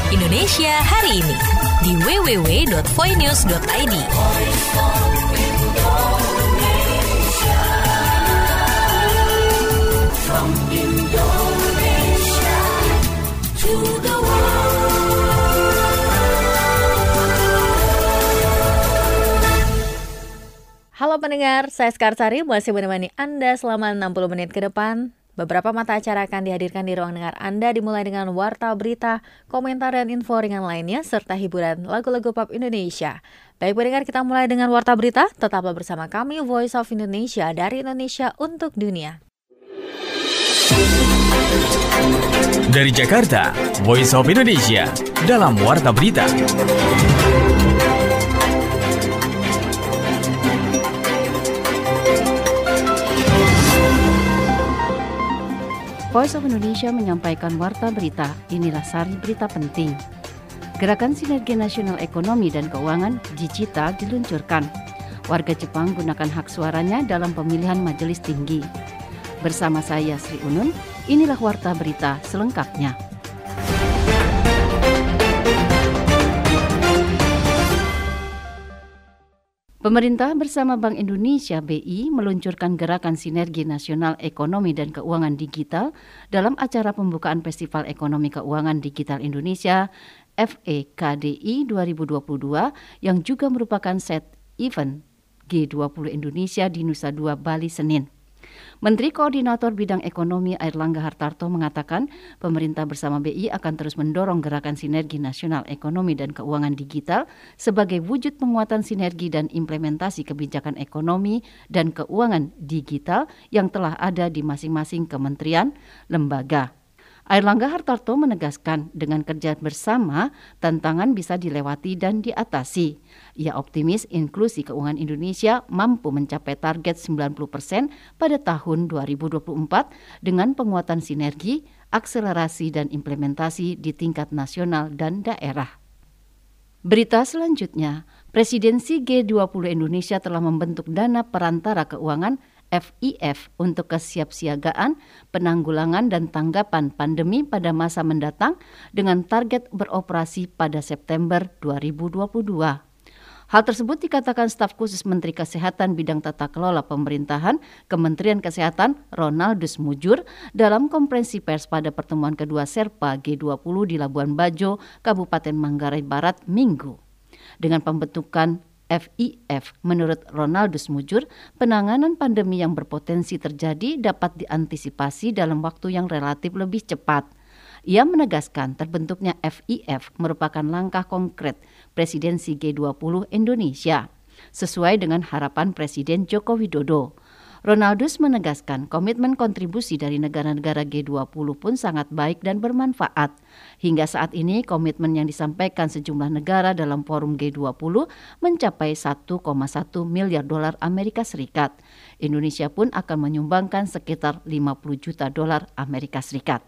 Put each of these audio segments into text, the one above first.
Indonesia hari ini di www.voinews.id. From Indonesia to the world. Halo pendengar, saya Skarsari masih menemani Anda selama 60 menit ke depan. Beberapa mata acara akan dihadirkan di ruang dengar Anda dimulai dengan warta berita, komentar dan info ringan lainnya serta hiburan lagu-lagu pop Indonesia. Baik pendengar, kita mulai dengan warta berita. Tetaplah bersama kami Voice of Indonesia dari Indonesia untuk dunia. Dari Jakarta, Voice of Indonesia dalam warta berita. Voice of Indonesia menyampaikan warta berita. Inilah sari berita penting. Gerakan Sinergi Nasional Ekonomi dan Keuangan Digital diluncurkan. Warga Jepang gunakan hak suaranya dalam pemilihan majelis tinggi. Bersama saya Sri Unun, inilah warta berita selengkapnya. Pemerintah bersama Bank Indonesia BI meluncurkan Gerakan Sinergi Nasional Ekonomi dan Keuangan Digital dalam acara pembukaan Festival Ekonomi Keuangan Digital Indonesia FEKDI 2022 yang juga merupakan set event G20 Indonesia di Nusa Dua, Bali, Senin. Menteri Koordinator Bidang Ekonomi Airlangga Hartarto mengatakan pemerintah bersama BI akan terus mendorong gerakan sinergi nasional ekonomi dan keuangan digital sebagai wujud penguatan sinergi dan implementasi kebijakan ekonomi dan keuangan digital yang telah ada di masing-masing kementerian, lembaga. Airlangga Hartarto menegaskan dengan kerja bersama, tantangan bisa dilewati dan diatasi. Ia optimis inklusi keuangan Indonesia mampu mencapai target 90% pada tahun 2024 dengan penguatan sinergi, akselerasi dan implementasi di tingkat nasional dan daerah. Berita selanjutnya, Presidensi G20 Indonesia telah membentuk dana perantara keuangan FIF untuk kesiapsiagaan, penanggulangan dan tanggapan pandemi pada masa mendatang dengan target beroperasi pada September 2022. Hal tersebut dikatakan staf khusus Menteri Kesehatan Bidang Tata Kelola Pemerintahan Kementerian Kesehatan Ronaldus Mujur dalam konferensi pers pada pertemuan kedua Serpa G20 di Labuan Bajo, Kabupaten Manggarai Barat, Minggu. Dengan pembentukan FIF, menurut Ronaldus Mujur, penanganan pandemi yang berpotensi terjadi dapat diantisipasi dalam waktu yang relatif lebih cepat. Ia menegaskan terbentuknya FIF merupakan langkah konkret Presidensi G20 Indonesia, sesuai dengan harapan Presiden Joko Widodo. Ronaldus menegaskan komitmen kontribusi dari negara-negara G20 pun sangat baik dan bermanfaat. Hingga saat ini komitmen yang disampaikan sejumlah negara dalam forum G20 mencapai 1,1 miliar dolar Amerika Serikat. Indonesia pun akan menyumbangkan sekitar 50 juta dolar Amerika Serikat.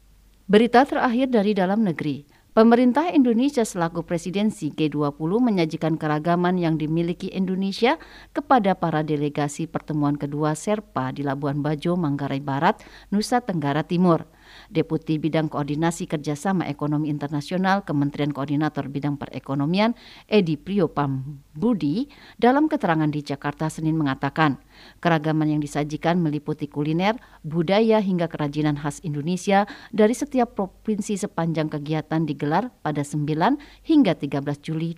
Berita terakhir dari dalam negeri. Pemerintah Indonesia selaku presidensi G20 menyajikan keragaman yang dimiliki Indonesia kepada para delegasi pertemuan kedua Serpa di Labuan Bajo, Manggarai Barat, Nusa Tenggara Timur. Deputi Bidang Koordinasi Kerjasama Ekonomi Internasional Kementerian Koordinator Bidang Perekonomian Edi Priyopambudi dalam keterangan di Jakarta Senin mengatakan keragaman yang disajikan meliputi kuliner, budaya hingga kerajinan khas Indonesia dari setiap provinsi sepanjang kegiatan digelar pada 9 hingga 13 Juli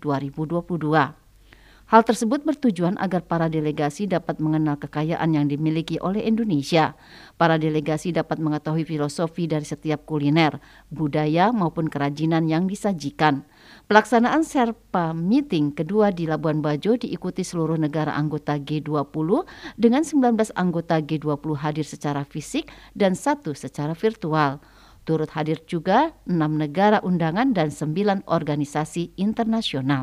2022. Hal tersebut bertujuan agar para delegasi dapat mengenal kekayaan yang dimiliki oleh Indonesia. Para delegasi dapat mengetahui filosofi dari setiap kuliner, budaya maupun kerajinan yang disajikan. Pelaksanaan Serpa Meeting kedua di Labuan Bajo diikuti seluruh negara anggota G20 dengan 19 anggota G20 hadir secara fisik dan 1 secara virtual. Turut hadir juga 6 negara undangan dan 9 organisasi internasional.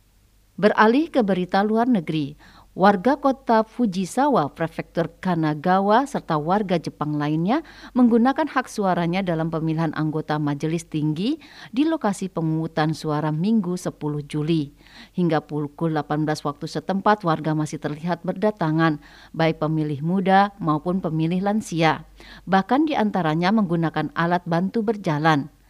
Beralih ke berita luar negeri, warga kota Fujisawa, prefektur Kanagawa, serta warga Jepang lainnya menggunakan hak suaranya dalam pemilihan anggota Majelis Tinggi di lokasi pemungutan suara Minggu 10 Juli. Hingga pukul 18 waktu setempat, warga masih terlihat berdatangan, baik pemilih muda maupun pemilih lansia. Bahkan di antaranya menggunakan alat bantu berjalan.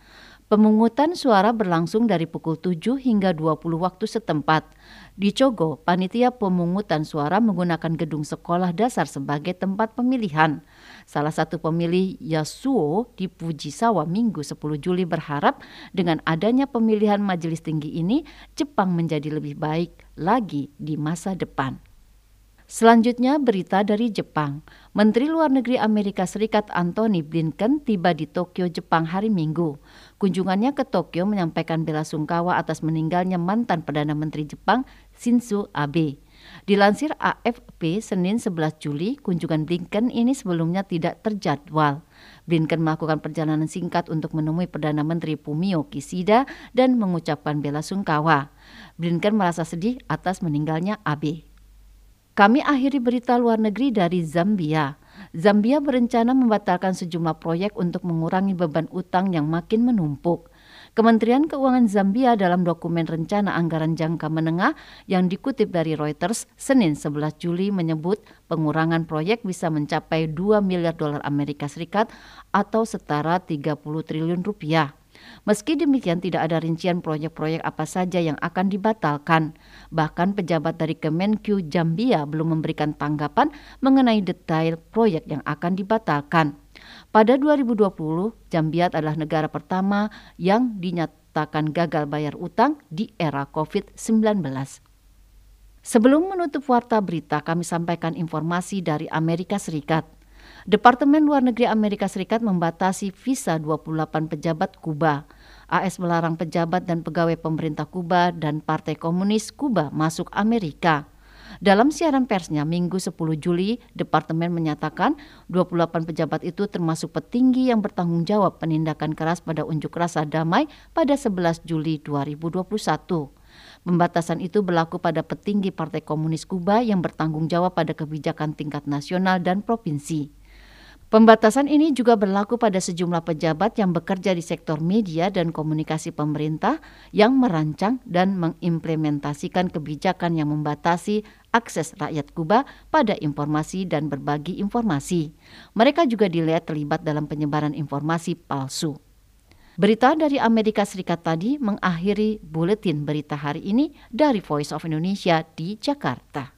Pemungutan suara berlangsung dari pukul 7 hingga 20 waktu setempat. Di Cogo, panitia pemungutan suara menggunakan gedung sekolah dasar sebagai tempat pemilihan. Salah satu pemilih Yasuo di Fujisawa Minggu 10 Juli berharap dengan adanya pemilihan majelis tinggi ini, Jepang menjadi lebih baik lagi di masa depan. Selanjutnya berita dari Jepang. Menteri Luar Negeri Amerika Serikat Antony Blinken tiba di Tokyo, Jepang hari Minggu. Kunjungannya ke Tokyo menyampaikan bela sungkawa atas meninggalnya mantan Perdana Menteri Jepang Shinzo Abe. Dilansir AFP Senin 11 Juli, kunjungan Blinken ini sebelumnya tidak terjadwal. Blinken melakukan perjalanan singkat untuk menemui Perdana Menteri Fumio Kishida dan mengucapkan bela sungkawa. Blinken merasa sedih atas meninggalnya Abe. Kami akhiri berita luar negeri dari Zambia. Zambia berencana membatalkan sejumlah proyek untuk mengurangi beban utang yang makin menumpuk. Kementerian Keuangan Zambia dalam dokumen rencana anggaran jangka menengah yang dikutip dari Reuters Senin 11 Juli menyebut pengurangan proyek bisa mencapai 2 miliar dolar Amerika Serikat atau setara 30 triliun rupiah. Meski demikian tidak ada rincian proyek-proyek apa saja yang akan dibatalkan. Bahkan pejabat dari Kemenq Zambia belum memberikan tanggapan mengenai detail proyek yang akan dibatalkan. Pada 2020, Zambia adalah negara pertama yang dinyatakan gagal bayar utang di era COVID-19. Sebelum menutup warta berita, kami sampaikan informasi dari Amerika Serikat. Departemen Luar Negeri Amerika Serikat membatasi visa 28 pejabat Kuba. AS melarang pejabat dan pegawai pemerintah Kuba dan Partai Komunis Kuba masuk Amerika. Dalam siaran persnya Minggu 10 Juli, Departemen menyatakan 28 pejabat itu termasuk petinggi yang bertanggung jawab penindakan keras pada unjuk rasa damai pada 11 Juli 2021. Pembatasan itu berlaku pada petinggi Partai Komunis Kuba yang bertanggung jawab pada kebijakan tingkat nasional dan provinsi. Pembatasan ini juga berlaku pada sejumlah pejabat yang bekerja di sektor media dan komunikasi pemerintah yang merancang dan mengimplementasikan kebijakan yang membatasi akses rakyat Kuba pada informasi dan berbagi informasi. Mereka juga dilihat terlibat dalam penyebaran informasi palsu. Berita dari Amerika Serikat tadi mengakhiri buletin berita hari ini dari Voice of Indonesia di Jakarta.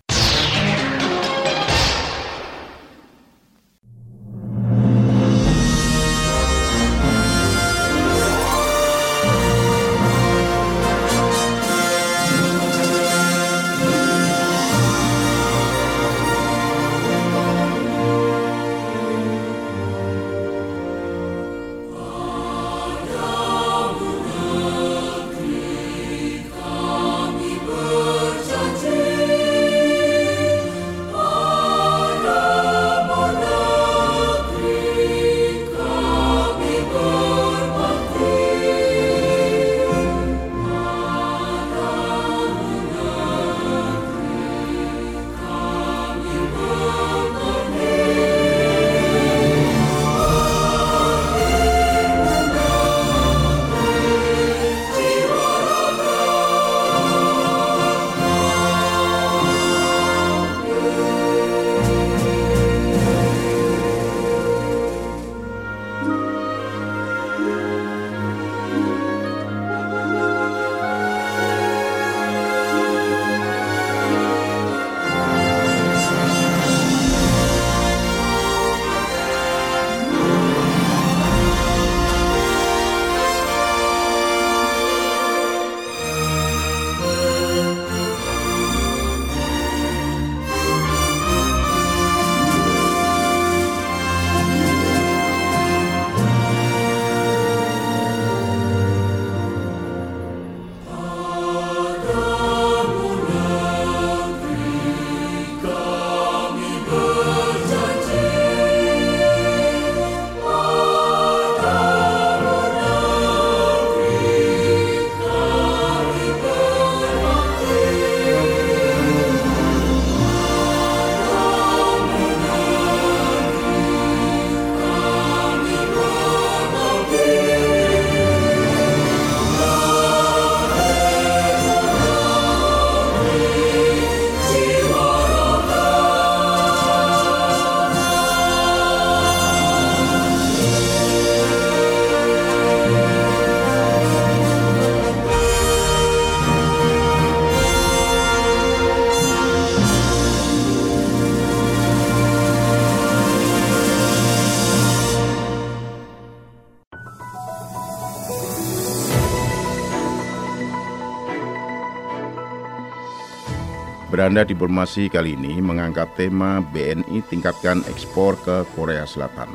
Beranda diplomasi kali ini mengangkat tema BNI tingkatkan ekspor ke Korea Selatan.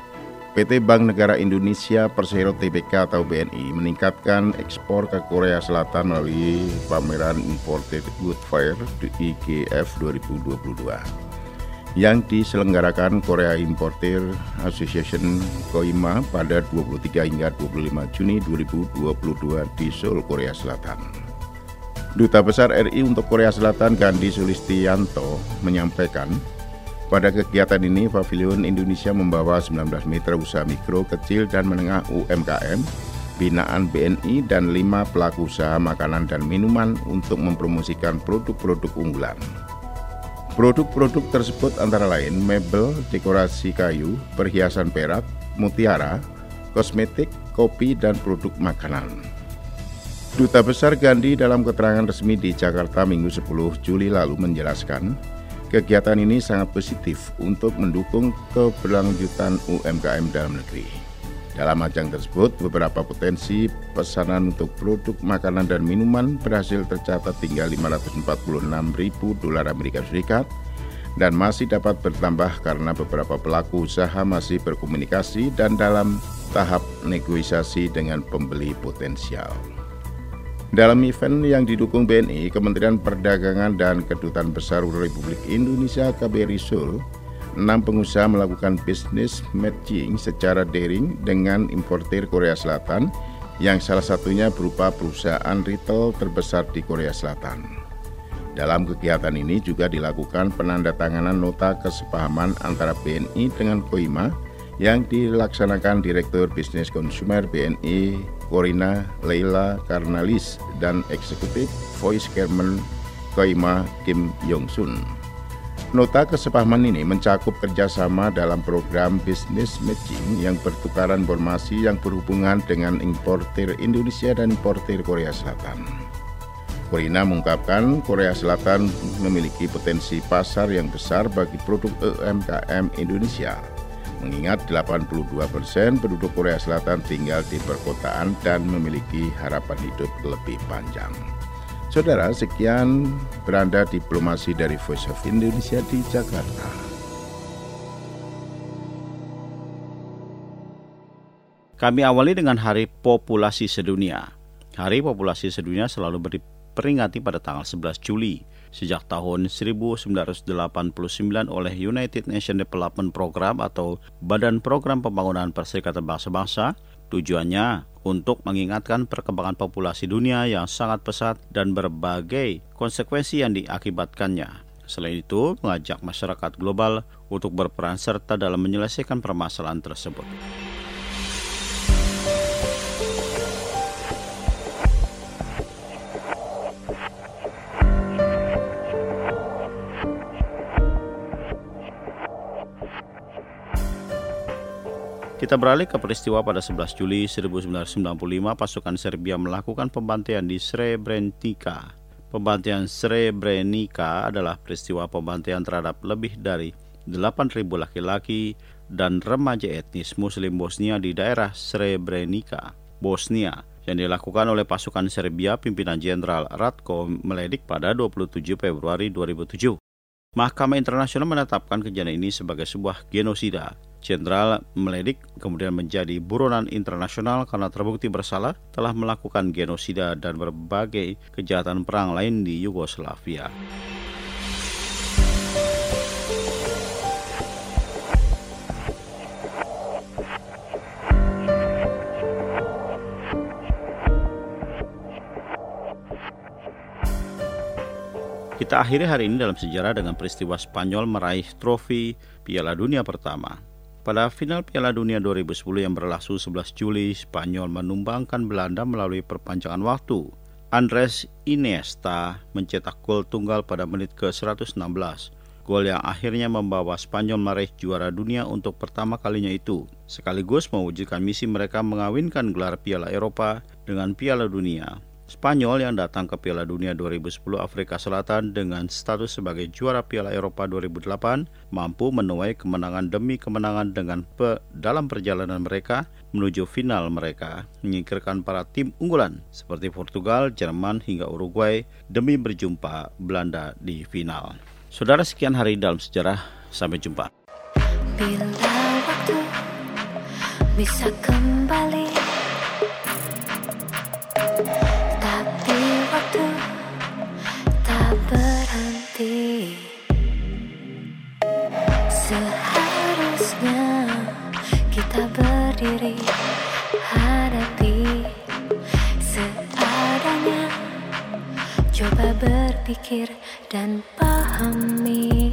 PT Bank Negara Indonesia Persero Tbk atau BNI meningkatkan ekspor ke Korea Selatan melalui pameran Imported Goods Fair IGF 2022 yang diselenggarakan Korea Importer Association KOIMA pada 23 hingga 25 Juni 2022 di Seoul, Korea Selatan. Duta Besar RI untuk Korea Selatan Gandhi Sulistianto menyampaikan, pada kegiatan ini Pavilion Indonesia membawa 19 mitra usaha mikro, kecil, dan menengah UMKM, binaan BNI, dan 5 pelaku usaha makanan dan minuman untuk mempromosikan produk-produk unggulan. Produk-produk tersebut antara lain mebel, dekorasi kayu, perhiasan perak, mutiara, kosmetik, kopi, dan produk makanan. Duta Besar Gandhi dalam keterangan resmi di Jakarta Minggu 10 Juli lalu menjelaskan, kegiatan ini sangat positif untuk mendukung keberlanjutan UMKM dalam negeri. Dalam ajang tersebut, beberapa potensi pesanan untuk produk makanan dan minuman berhasil tercatat hingga $546.000 Amerika Serikat dan masih dapat bertambah karena beberapa pelaku usaha masih berkomunikasi dan dalam tahap negosiasi dengan pembeli potensial. Dalam event yang didukung BNI, Kementerian Perdagangan dan Kedutaan Besar Republik Indonesia KBRI Seoul, 6 pengusaha melakukan bisnis matching secara daring dengan importir Korea Selatan yang salah satunya berupa perusahaan retail terbesar di Korea Selatan. Dalam kegiatan ini juga dilakukan penandatanganan nota kesepahaman antara BNI dengan KOIMA yang dilaksanakan Direktur Bisnis Konsumer BNI Corina Leila Karnalis dan Eksekutif Voice Chairman KOIMA Kim Yong-sun. Nota kesepahaman ini mencakup kerjasama dalam program bisnis matching yang bertukaran informasi yang berhubungan dengan importir Indonesia dan importir Korea Selatan. Corina mengungkapkan Korea Selatan memiliki potensi pasar yang besar bagi produk UMKM Indonesia, mengingat 82% penduduk Korea Selatan tinggal di perkotaan dan memiliki harapan hidup lebih panjang. Saudara, sekian Beranda Diplomasi dari Voice of Indonesia di Jakarta. Kami awali dengan Hari Populasi Sedunia. Hari Populasi Sedunia selalu diperingati pada tanggal 11 Juli. Sejak tahun 1989 oleh United Nations Development Program atau Badan Program Pembangunan Perserikatan Bangsa-Bangsa, tujuannya untuk mengingatkan perkembangan populasi dunia yang sangat pesat dan berbagai konsekuensi yang diakibatkannya. Selain itu, mengajak masyarakat global untuk berperan serta dalam menyelesaikan permasalahan tersebut. Kita beralih ke peristiwa pada 11 Juli 1995, pasukan Serbia melakukan pembantaian di Srebrenica. Pembantaian Srebrenica adalah peristiwa pembantaian terhadap lebih dari 8.000 laki-laki dan remaja etnis Muslim Bosnia di daerah Srebrenica, Bosnia, yang dilakukan oleh pasukan Serbia pimpinan Jenderal Ratko Mladic pada 27 Februari 2007. Mahkamah Internasional menetapkan kejadian ini sebagai sebuah genosida. Jenderal Mladic kemudian menjadi buronan internasional karena terbukti bersalah telah melakukan genosida dan berbagai kejahatan perang lain di Yugoslavia. Kita akhiri hari ini dalam sejarah dengan peristiwa Spanyol meraih trofi Piala Dunia pertama. Pada final Piala Dunia 2010 yang berlangsung 11 Juli, Spanyol menumbangkan Belanda melalui perpanjangan waktu. Andres Iniesta mencetak gol tunggal pada menit ke-116. Gol yang akhirnya membawa Spanyol meraih juara dunia untuk pertama kalinya itu, sekaligus mewujudkan misi mereka mengawinkan gelar Piala Eropa dengan Piala Dunia. Spanyol yang datang ke Piala Dunia 2010 Afrika Selatan dengan status sebagai juara Piala Eropa 2008 mampu menuai kemenangan demi kemenangan dalam perjalanan mereka menuju final mereka, menyingkirkan para tim unggulan seperti Portugal, Jerman hingga Uruguay demi berjumpa Belanda di final. Saudara, sekian hari dalam sejarah, sampai jumpa. Bila waktu bisa kembali, tapi waktu tak berhenti. Seharusnya kita berdiri, hadapi seadanya, coba berpikir dan pahami.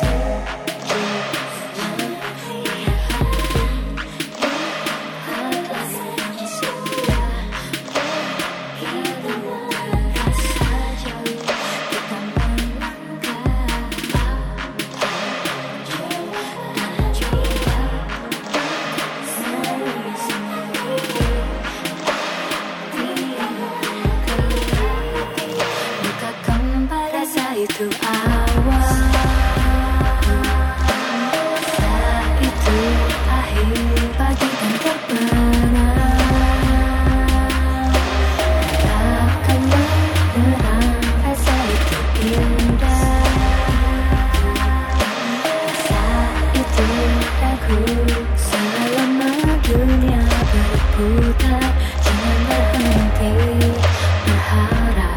Itu awal, saat itu akhir bagikan terbenam. Takkan menyerang, rasa itu indah. Saat itu ragu, selama dunia berputar, jangan berhenti berharap.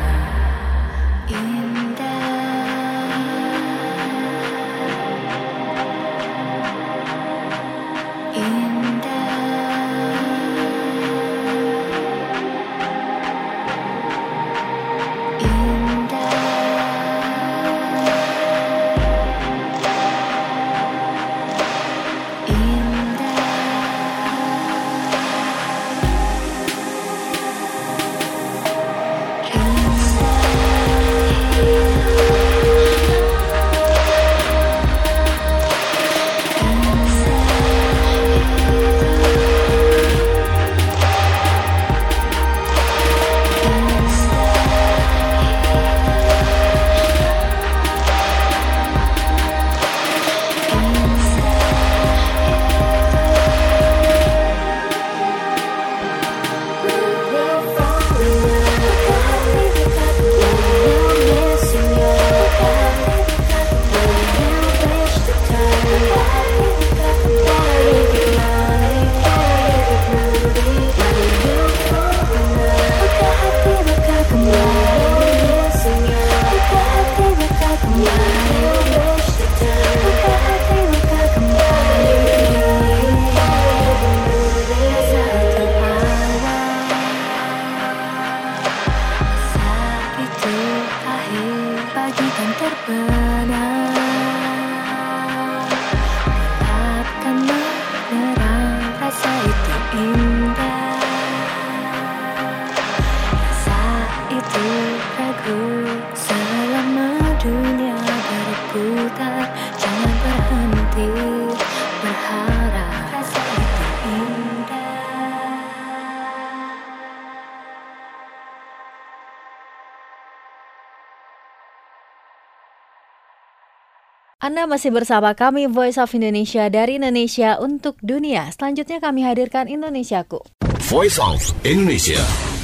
Anda masih bersama kami Voice of Indonesia dari Indonesia untuk dunia. Selanjutnya kami hadirkan Indonesiaku. Voice of Indonesia.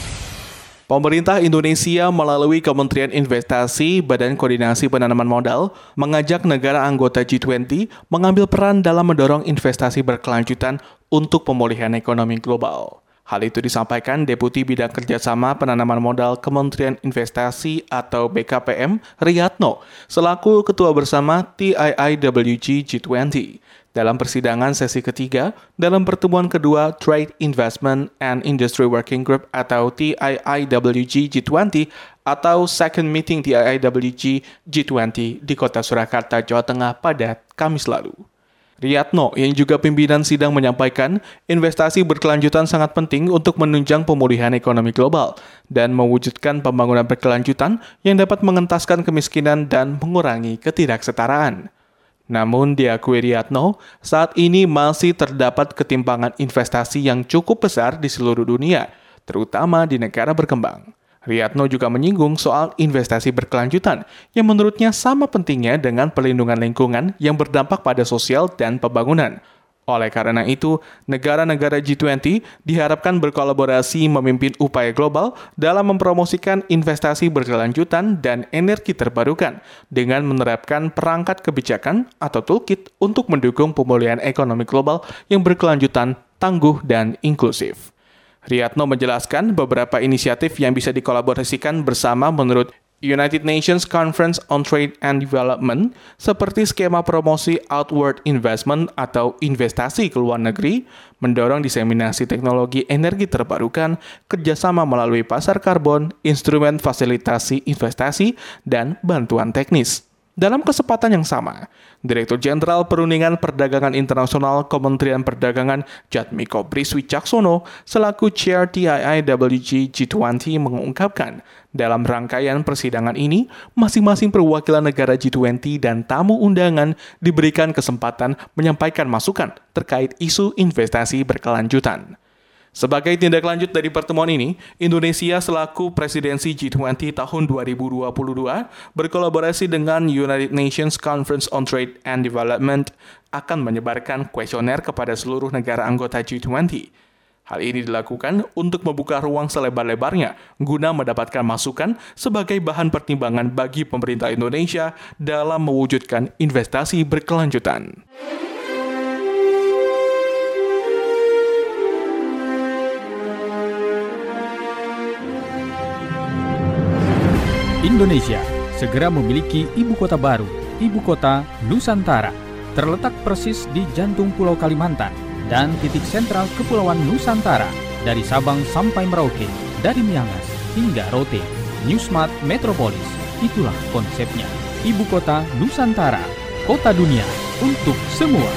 Pemerintah Indonesia melalui Kementerian Investasi, Badan Koordinasi Penanaman Modal, mengajak negara anggota G20 mengambil peran dalam mendorong investasi berkelanjutan untuk pemulihan ekonomi global. Hal itu disampaikan Deputi Bidang Kerjasama Penanaman Modal Kementerian Investasi atau BKPM, Riyatno, selaku Ketua Bersama TIIWG G20. Dalam persidangan sesi ketiga, dalam pertemuan kedua Trade Investment and Industry Working Group atau TIIWG G20 atau Second Meeting TIIWG G20 di Kota Surakarta, Jawa Tengah pada Kamis lalu. Riyatno yang juga pimpinan sidang menyampaikan investasi berkelanjutan sangat penting untuk menunjang pemulihan ekonomi global dan mewujudkan pembangunan berkelanjutan yang dapat mengentaskan kemiskinan dan mengurangi ketidaksetaraan. Namun diakui Riyatno, saat ini masih terdapat ketimpangan investasi yang cukup besar di seluruh dunia, terutama di negara berkembang. Riyatno juga menyinggung soal investasi berkelanjutan yang menurutnya sama pentingnya dengan pelindungan lingkungan yang berdampak pada sosial dan pembangunan. Oleh karena itu, negara-negara G20 diharapkan berkolaborasi memimpin upaya global dalam mempromosikan investasi berkelanjutan dan energi terbarukan dengan menerapkan perangkat kebijakan atau toolkit untuk mendukung pemulihan ekonomi global yang berkelanjutan, tangguh, dan inklusif. Riyadno menjelaskan beberapa inisiatif yang bisa dikolaborasikan bersama menurut United Nations Conference on Trade and Development, seperti skema promosi outward investment atau investasi ke luar negeri, mendorong diseminasi teknologi energi terbarukan, kerjasama melalui pasar karbon, instrumen fasilitasi investasi, dan bantuan teknis. Dalam kesempatan yang sama, Direktur Jenderal Perundingan Perdagangan Internasional Kementerian Perdagangan Jatmiko Briswicaksono selaku Chair TIIWG G20 mengungkapkan, dalam rangkaian persidangan ini, masing-masing perwakilan negara G20 dan tamu undangan diberikan kesempatan menyampaikan masukan terkait isu investasi berkelanjutan. Sebagai tindak lanjut dari pertemuan ini, Indonesia selaku presidensi G20 tahun 2022 berkolaborasi dengan United Nations Conference on Trade and Development akan menyebarkan kuesioner kepada seluruh negara anggota G20. Hal ini dilakukan untuk membuka ruang selebar-lebarnya guna mendapatkan masukan sebagai bahan pertimbangan bagi pemerintah Indonesia dalam mewujudkan investasi berkelanjutan. Indonesia segera memiliki ibu kota baru, ibu kota Nusantara, terletak persis di jantung Pulau Kalimantan dan titik sentral Kepulauan Nusantara dari Sabang sampai Merauke, dari Miangas hingga Rote. New Smart Metropolis, itulah konsepnya. Ibu kota Nusantara, kota dunia untuk semua.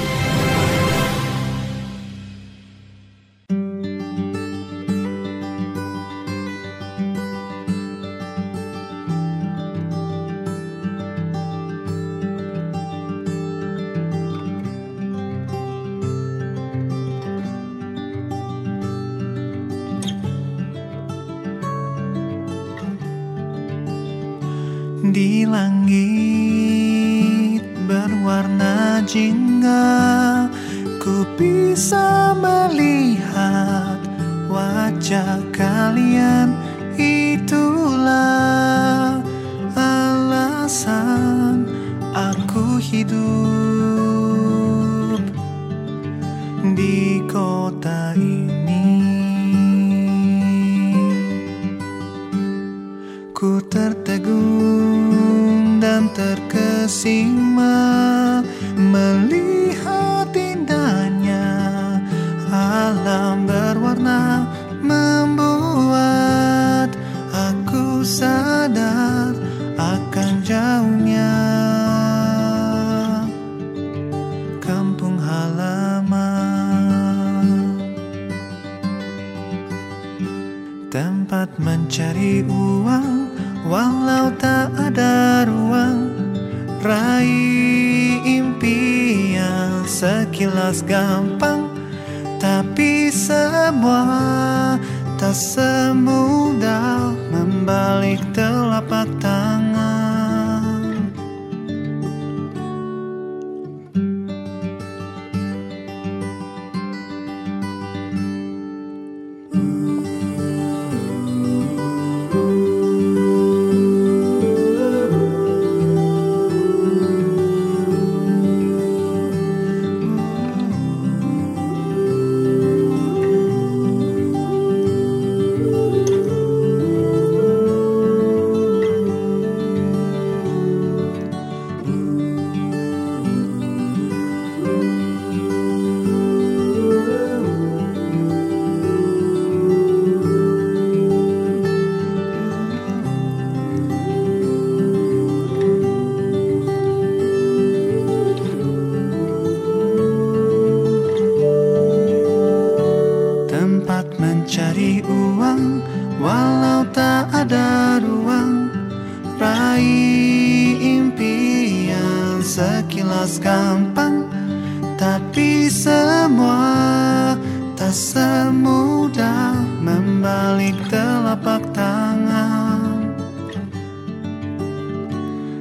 Di langit berwarna jingga, ku bisa melihat wajah kalian. Itulah alasan aku hidup di kota ini. Ku tertegun dan terkesima melihat indahnya alam berwarna, membuat aku sadar akan jauhnya kampung halaman, tempat mencari uang walau tak ada ruang, raih impian sekilas gampang, tapi semua tak semudah membalik telapak tangan. Mencari uang walau tak ada ruang, raih impian sekilas gampang, tapi semua tak semudah membalik telapak tangan.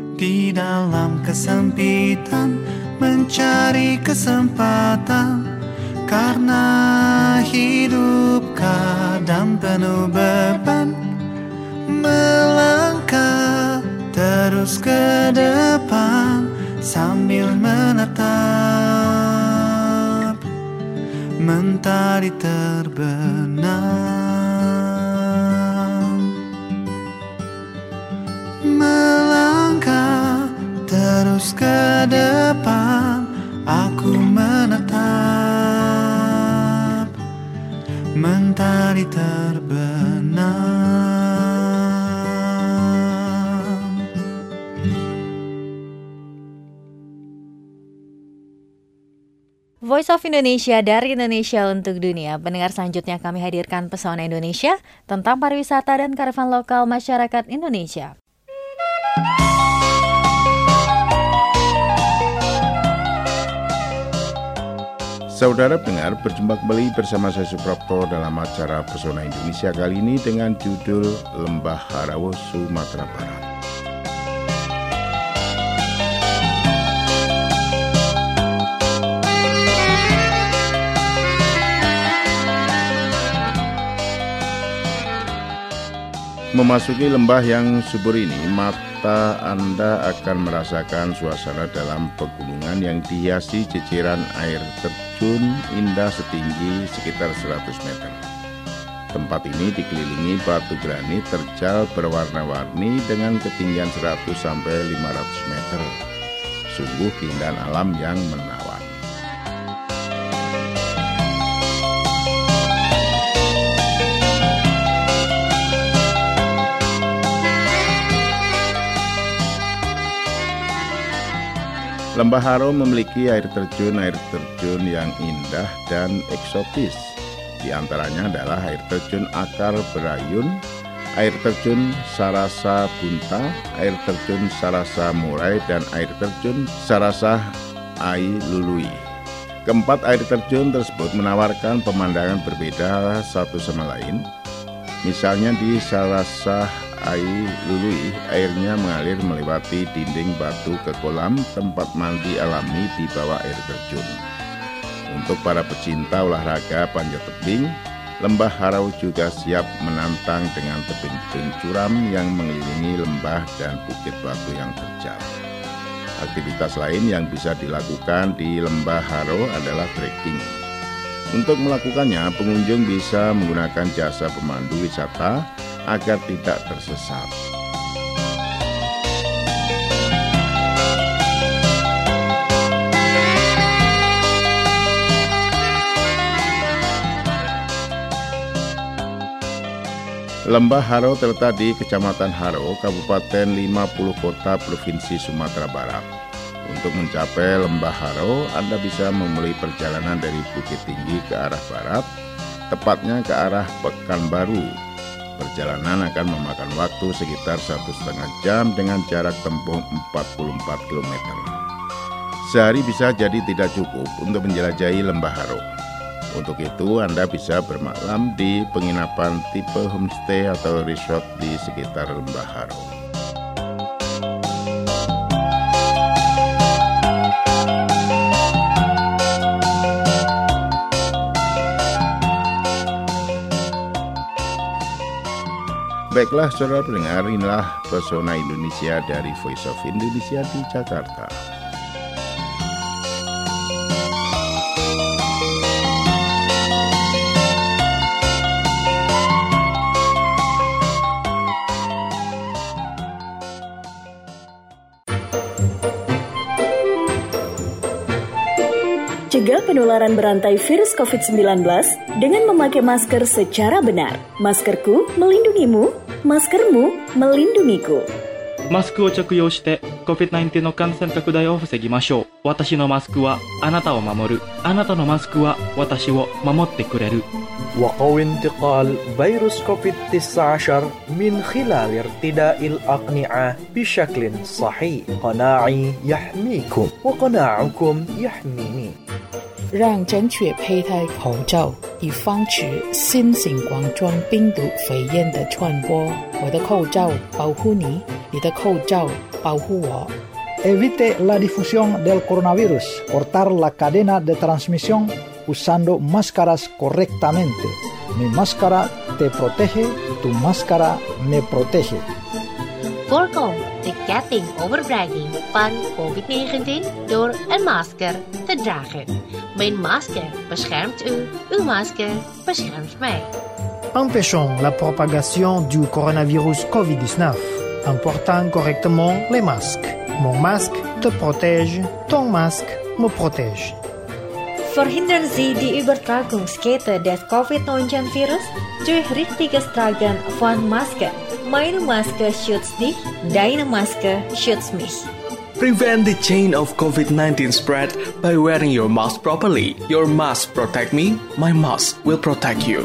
Di dalam kesempitan mencari kesempatan, karena hidup kadang penuh beban. Melangkah terus ke depan sambil menatap mentari terbenam. Melangkah terus ke depan, aku menatap mentari terbenam. Voice of Indonesia dari Indonesia untuk dunia. Pendengar, selanjutnya kami hadirkan Pesona Indonesia tentang pariwisata dan kearifan lokal masyarakat Indonesia. Saudara pendengar, berjumpa kembali bersama saya Suprapto dalam acara Pesona Indonesia kali ini dengan judul Lembah Harawo, Sumatera Barat. Memasuki lembah yang subur ini, mata Anda akan merasakan suasana dalam pegunungan yang dihiasi ceceran air terjun indah setinggi sekitar 100 meter. Tempat ini dikelilingi batu granit terjal berwarna-warni dengan ketinggian 100-500 meter. Sungguh keindahan alam yang menawan. Lembah Haro memiliki air terjun yang indah dan eksotis. Di antaranya adalah air terjun Akar Berayun, air terjun Sarasa Bunta, air terjun Sarasa Murai, dan air terjun Sarasa Ai Lului. Keempat air terjun tersebut menawarkan pemandangan berbeda satu sama lain. Misalnya di Sarasa Ai Lului, airnya mengalir melewati dinding batu ke kolam tempat mandi alami di bawah air terjun. Untuk para pecinta olahraga panjat tebing, Lembah Haro juga siap menantang dengan tebing-tebing curam yang mengelilingi lembah dan bukit batu yang terjal. Aktivitas lain yang bisa dilakukan di Lembah Haro adalah trekking. Untuk melakukannya, pengunjung bisa menggunakan jasa pemandu wisata agar tidak tersesat. Lembah Haro terletak di Kecamatan Haro, Kabupaten 50 Kota, Provinsi Sumatera Barat. Untuk mencapai Lembah Haro, Anda bisa memulai perjalanan dari Bukit Tinggi ke arah barat, tepatnya ke arah Pekanbaru. Perjalanan akan memakan waktu sekitar 1,5 jam dengan jarak tempuh 44 km. Sehari bisa jadi tidak cukup untuk menjelajahi Lembah Haro. Untuk itu, Anda bisa bermalam di penginapan tipe homestay atau resort di sekitar Lembah Haro. Baiklah saudara pendengar, inilah Pesona Indonesia dari Voice of Indonesia di Jakarta. Cegah penularan berantai virus COVID-19 dengan memakai masker secara benar. Maskerku melindungimu, maskermu melindungiku. マスクを着用して COVID-19 の感染拡大を防ぎましょう。私のマスクはあなたを守る。あなたのマスクは私を守ってくれる。 وقوي انتقال فيروس كوفيد-19 من خلال ارتداء الأقنعة بشكل صحيح. قناعي يحميكم وقناعكم يحميني. 让正确佩戴口罩，以防止新型冠状病毒肺炎的传播。我的口罩保护你，你的口罩保护我。 Evite la difusión del coronavirus, cortar la cadena de transmisión usando máscaras correctamente. Mi máscara te protege, tu máscara me protege. Voorkom de ketting overdraging van COVID-19 door een masker te dragen. Mijn masker beschermt u, uw masker beschermt mij. Empêchons la propagation du coronavirus COVID-19 en portant correctement les masques. Mon masque te protège, ton masque me protège. Verhindern Sie die Übertragungskette des Covid-19-Virus durch richtiges Tragen von Masken. Meine Maske schützt dich, deine Maske schützt mich. Prevent the chain of COVID-19 spread by wearing your mask properly. Your mask protect me, my mask will protect you.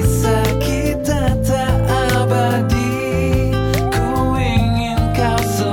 Kau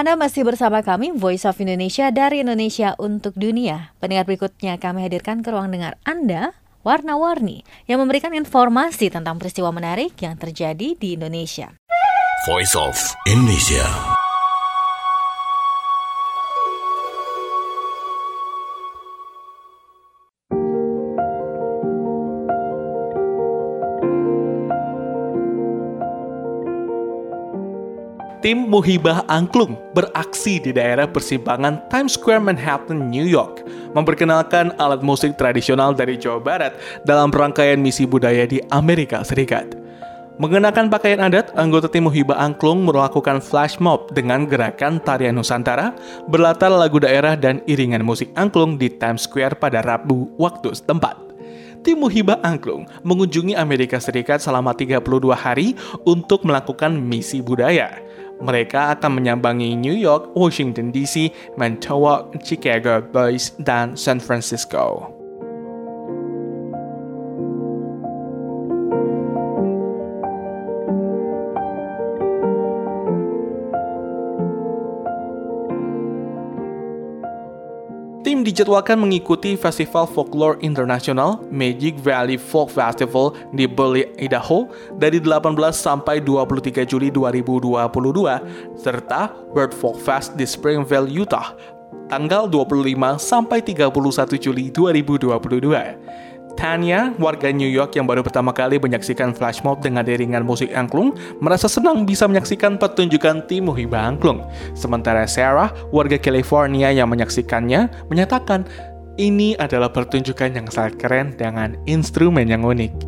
Anda masih bersama kami, Voice of Indonesia dari Indonesia untuk Dunia. Pendengar, berikutnya kami hadirkan ke ruang dengar Anda, Warna-Warni, yang memberikan informasi tentang peristiwa menarik yang terjadi di Indonesia. Voice of Indonesia. Tim Muhibah Angklung beraksi di daerah persimpangan Times Square, Manhattan, New York, memperkenalkan alat musik tradisional dari Jawa Barat dalam rangkaian misi budaya di Amerika Serikat. Mengenakan pakaian adat, anggota tim Muhibah Angklung melakukan flash mob dengan gerakan tarian Nusantara, berlatar lagu daerah dan iringan musik angklung di Times Square pada Rabu waktu setempat. Tim Muhibah Angklung mengunjungi Amerika Serikat selama 32 hari untuk melakukan misi budaya. Mereka akan menyambangi New York, Washington DC, Manitowoc, Chicago, Boise, dan San Francisco. Tim dijadwalkan mengikuti Festival Folklore International Magic Valley Folk Festival di Boise, Idaho dari 18 sampai 23 Juli 2022 serta World Folk Fest di Springville, Utah tanggal 25 sampai 31 Juli 2022. Tanya, warga New York yang baru pertama kali menyaksikan flash mob dengan iringan musik angklung, merasa senang bisa menyaksikan pertunjukan tim Muhibah Angklung. Sementara Sarah, warga California yang menyaksikannya, menyatakan ini adalah pertunjukan yang sangat keren dengan instrumen yang unik.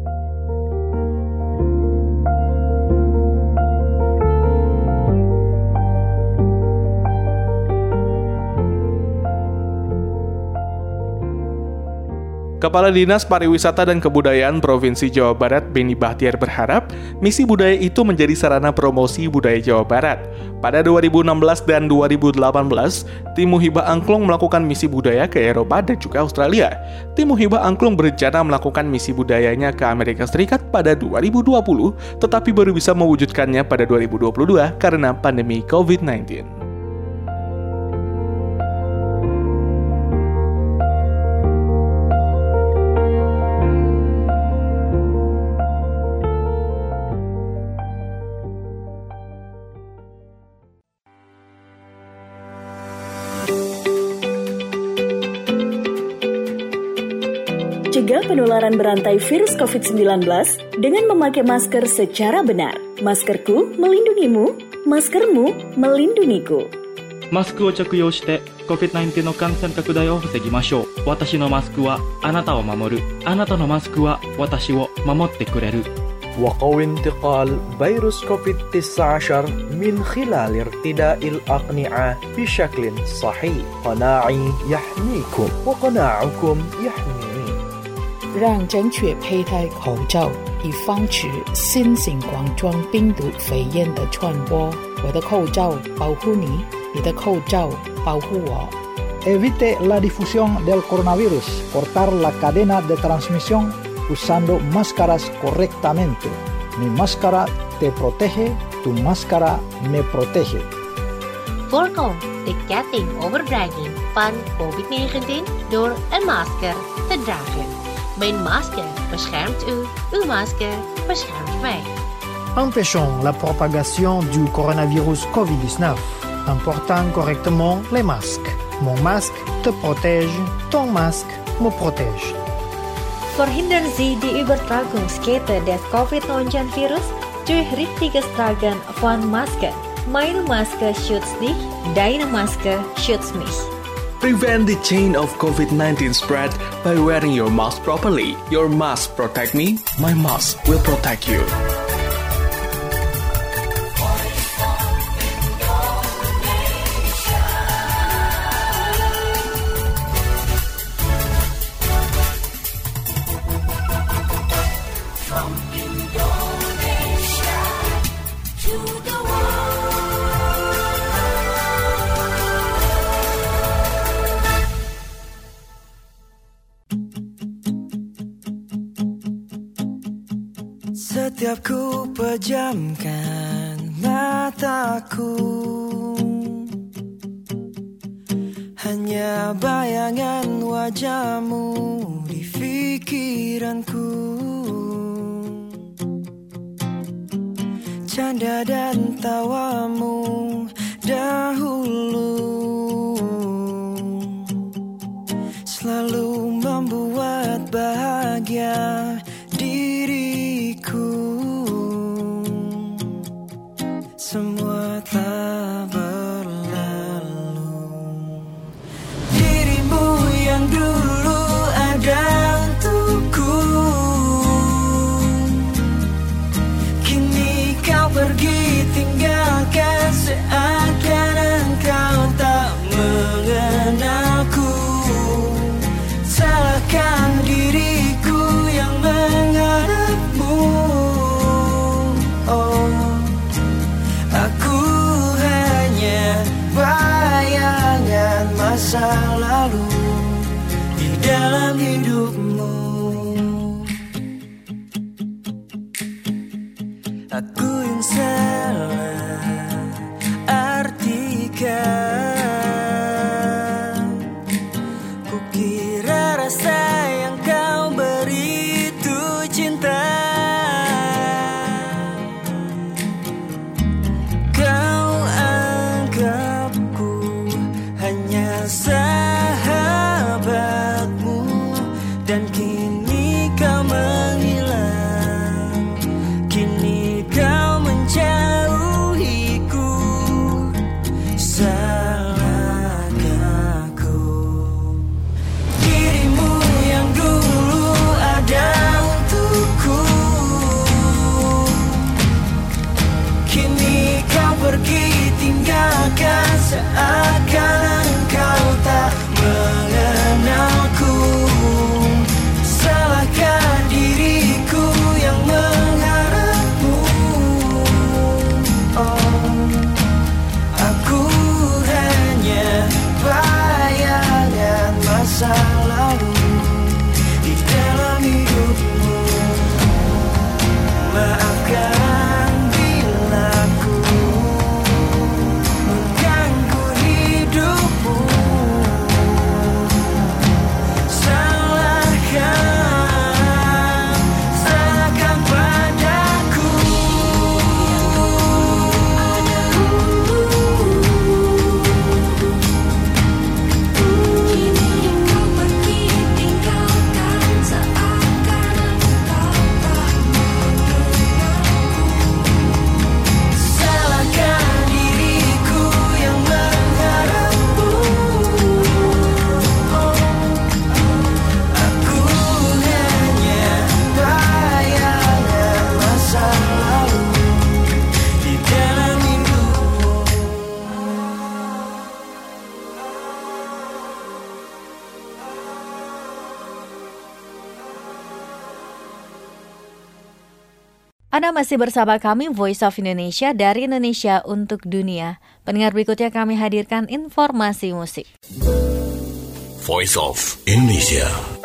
Kepala Dinas Pariwisata dan Kebudayaan Provinsi Jawa Barat, Beni Bahtiar, berharap misi budaya itu menjadi sarana promosi budaya Jawa Barat. Pada 2016 dan 2018, tim Muhibah Angklung melakukan misi budaya ke Eropa dan juga Australia. Tim Muhibah Angklung berencana melakukan misi budayanya ke Amerika Serikat pada 2020, tetapi baru bisa mewujudkannya pada 2022 karena pandemi COVID-19. Cegah penularan berantai virus COVID-19 dengan memakai masker secara benar. Maskerku melindungimu, maskermu melindungiku. マスクを着用して COVID-19 の感染拡大を防ぎましょう。私のマスクはあなたを守る。あなたのマスクは私を守ってくれる。 وقوي انتقال فيروس كوفيد-19 من خلال ارتداء الأقنعة بشكل صحيح. قناعي يحميكم وقناعكم يحميني. 让正确佩戴口罩，以防止新型冠状病毒肺炎的传播。我的口罩保护你，你的口罩保护我。 Evite la difusión del coronavirus, cortar la cadena de transmisión usando máscaras correctamente. Mi máscara te protege, tu máscara me protege. Voorkom de ketting overdraging van COVID-19 door een masker te dragen. Mijn masker beschermt u, uw masker beschermt mij. Empêchons la propagation du coronavirus COVID-19 en portant correctement les masques. Mon masque te protège, ton masque me protège. Verhindern Sie die Übertragungskette des Covid-19-Virus durch richtiges Tragen von Masken. Meine Maske schützt dich, deine Maske schützt mich. Prevent the chain of COVID-19 spread by wearing your mask properly. Your mask protect me, my mask will protect you. Setiap ku pejamkan mataku, hanya bayangan wajahmu di pikiranku. Canda dan tawamu dahulu selalu membuat bahagia diriku. Semua telah berlalu. Dirimu yang dulu ada untukku, kini kau pergi tinggalkan seakan engkau tak mengenalku. Salahkan diriku yang mengharapmu. Oh, aku hanya bayangan masa lalu di dalam hidupmu. Aku yang salah artikan. Kukira rasa yang kau beri itu cinta. Kau anggapku hanya sahabatmu, dan kini kau menghilang. Kini kau menjauhiku. Salahkah aku? Dirimu yang dulu ada untukku, kini kau pergi tinggalkan seakan engkau tak mengenalku. Salahkan diriku yang mengharapmu. Oh, aku hanya bayangan masa lalu di dalam hidupmu. Maafkan bila ku mengganggu hidupmu. Salahkan padaku. Kini kau pergi tinggalkan seakan engkau tak mengenalku. Salahkan diriku yang mengharapmu. Aku hanya bayangan masa lalu di dalam hidupmu. Anda masih bersama kami Voice of Indonesia dari Indonesia untuk dunia. Pendengar, berikutnya kami hadirkan informasi musik. Voice of Indonesia.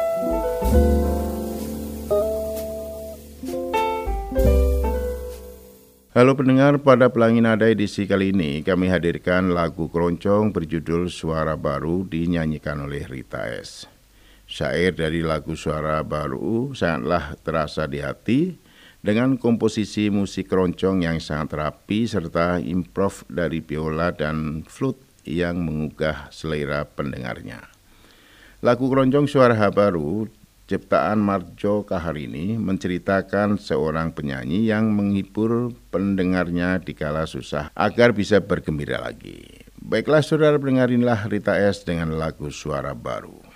Halo pendengar, pada Pelangi Nada edisi kali ini kami hadirkan lagu keroncong berjudul Suara Baru dinyanyikan oleh Rita S. Syair dari lagu Suara Baru sangatlah terasa di hati dengan komposisi musik keroncong yang sangat rapi serta improv dari biola dan flute yang menggugah selera pendengarnya. Lagu keroncong Suara Baru ciptaan Marjo Kaharini menceritakan seorang penyanyi yang menghibur pendengarnya di kala susah agar bisa bergembira lagi. Baiklah saudara pendengar, inilah Rita S dengan lagu Suara Baru.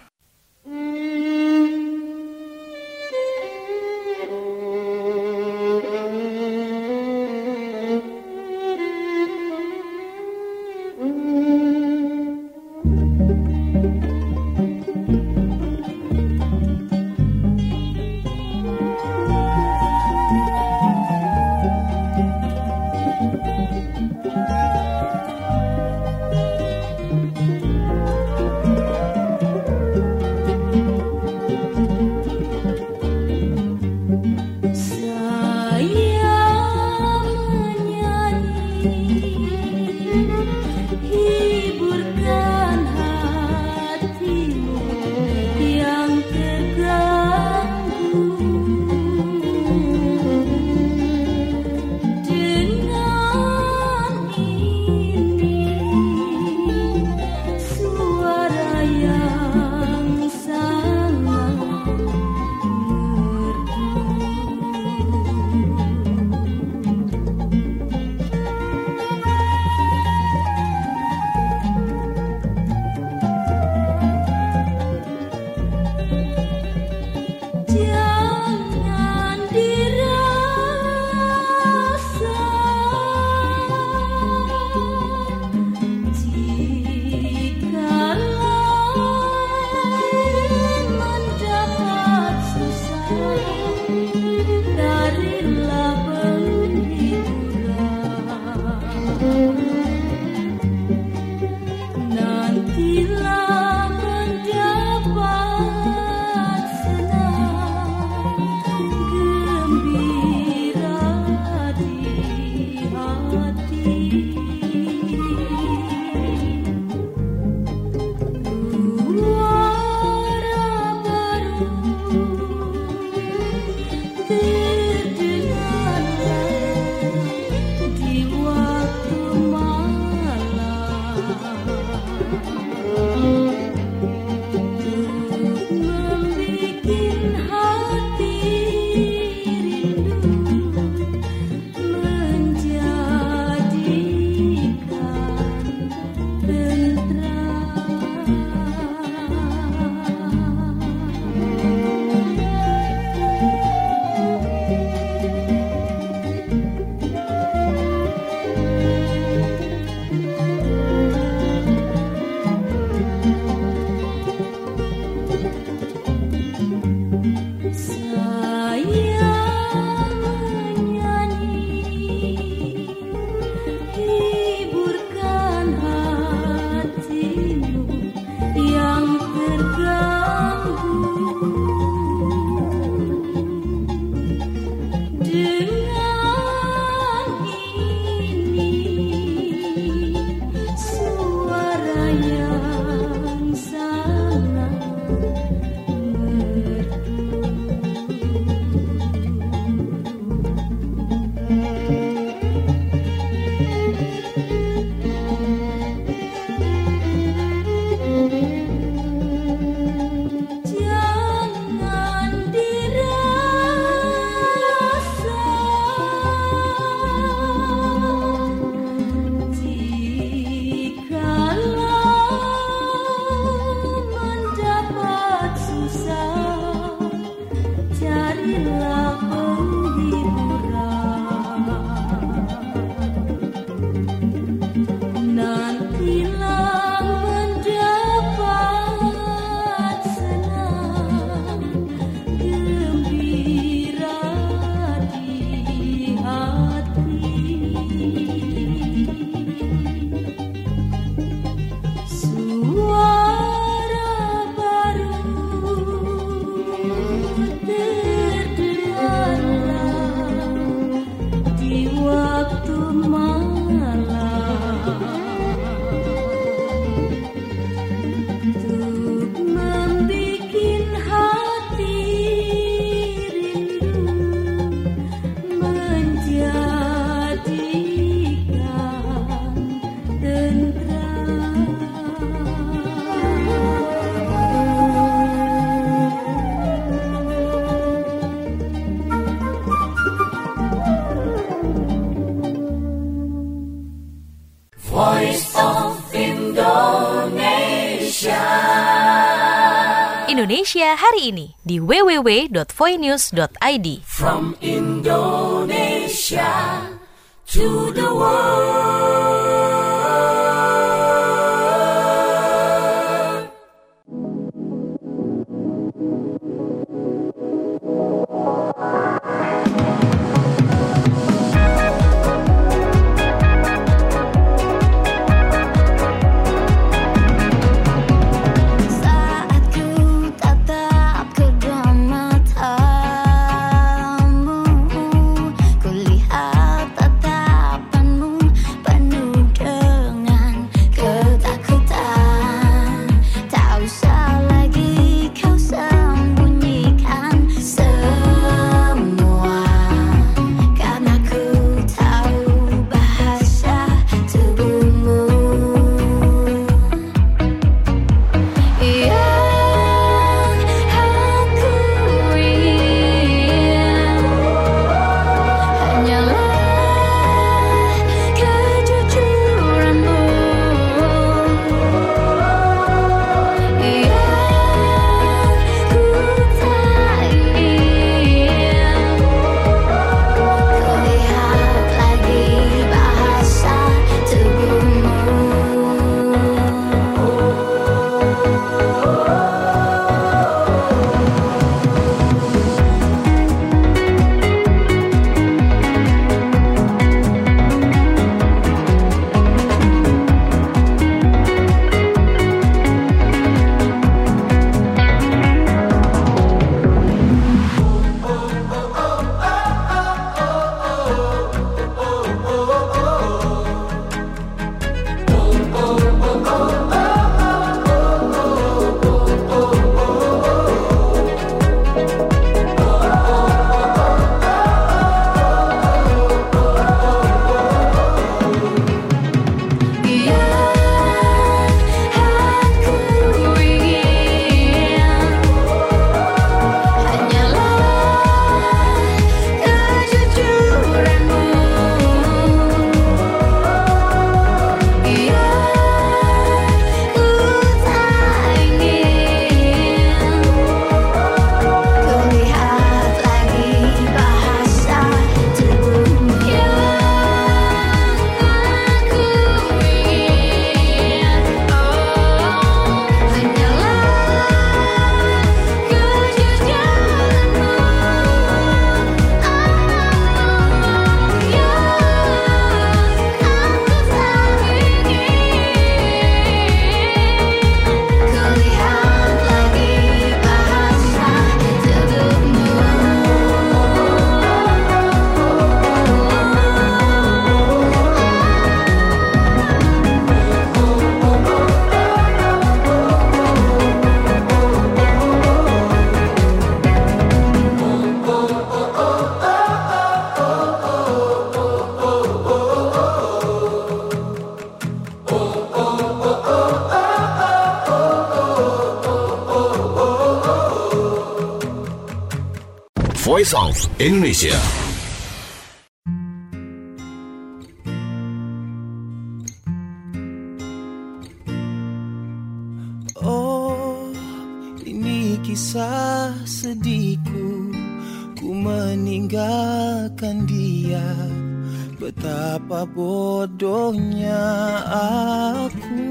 Indonesia hari ini di www.voinews.id. From Indonesia to the world. Kulihat tatapanmu penuh Voice of Indonesia. Oh, ini kisah sedihku. Ku meninggalkan dia. Betapa bodohnya aku.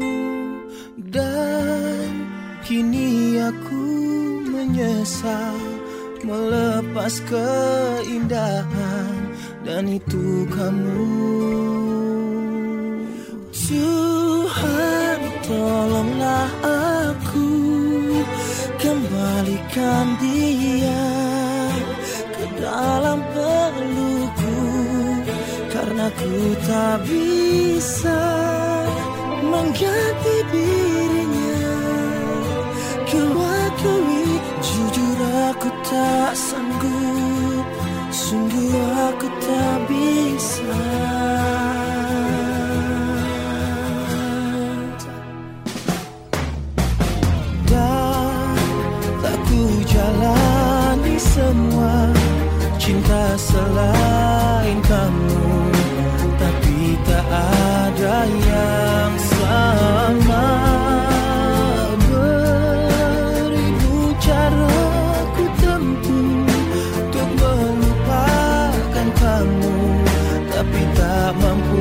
Dan kini aku menyesal melepas keindahan. Dan itu kamu. Tuhan, tolonglah aku, kembalikan dia ke dalam pelukku, karena ku tak bisa mengganti dirinya. Kewakili, jujur aku tak sanggup, sungguh aku tak bisa. Jalani semua cinta selain kamu, tapi tak ada yang sama. Beribu cara ku tempuh untuk melupakan kamu, tapi tak mampu.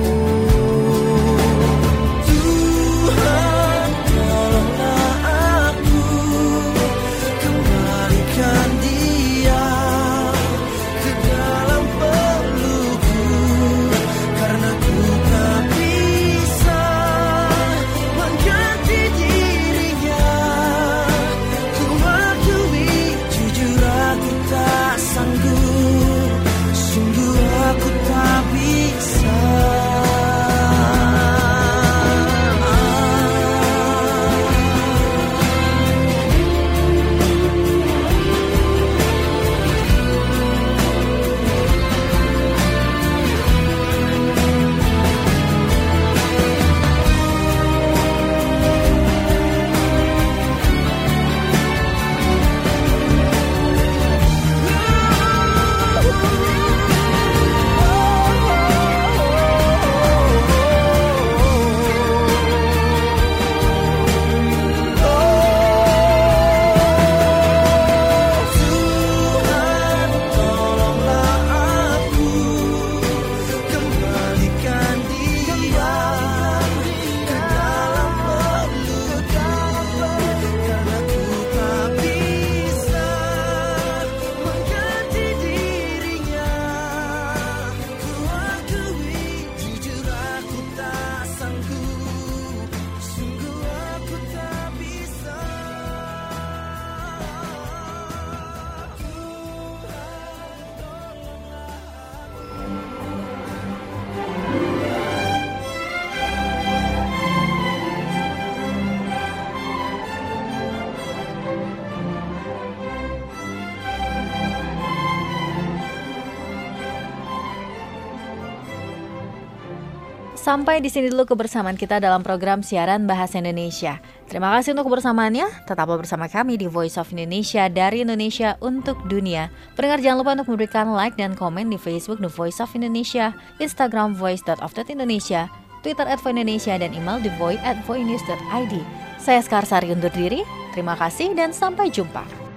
Sampai di sini dulu kebersamaan kita dalam program siaran Bahasa Indonesia. Terima kasih untuk kebersamaannya. Tetaplah bersama kami di Voice of Indonesia, dari Indonesia untuk dunia. Pendengar jangan lupa untuk memberikan like dan komen di Facebook The Voice of Indonesia, Instagram voice.of.indonesia, Twitter @voindonesia, dan email thevoice@voinews.id. Saya Skarsari undur diri. Terima kasih dan sampai jumpa.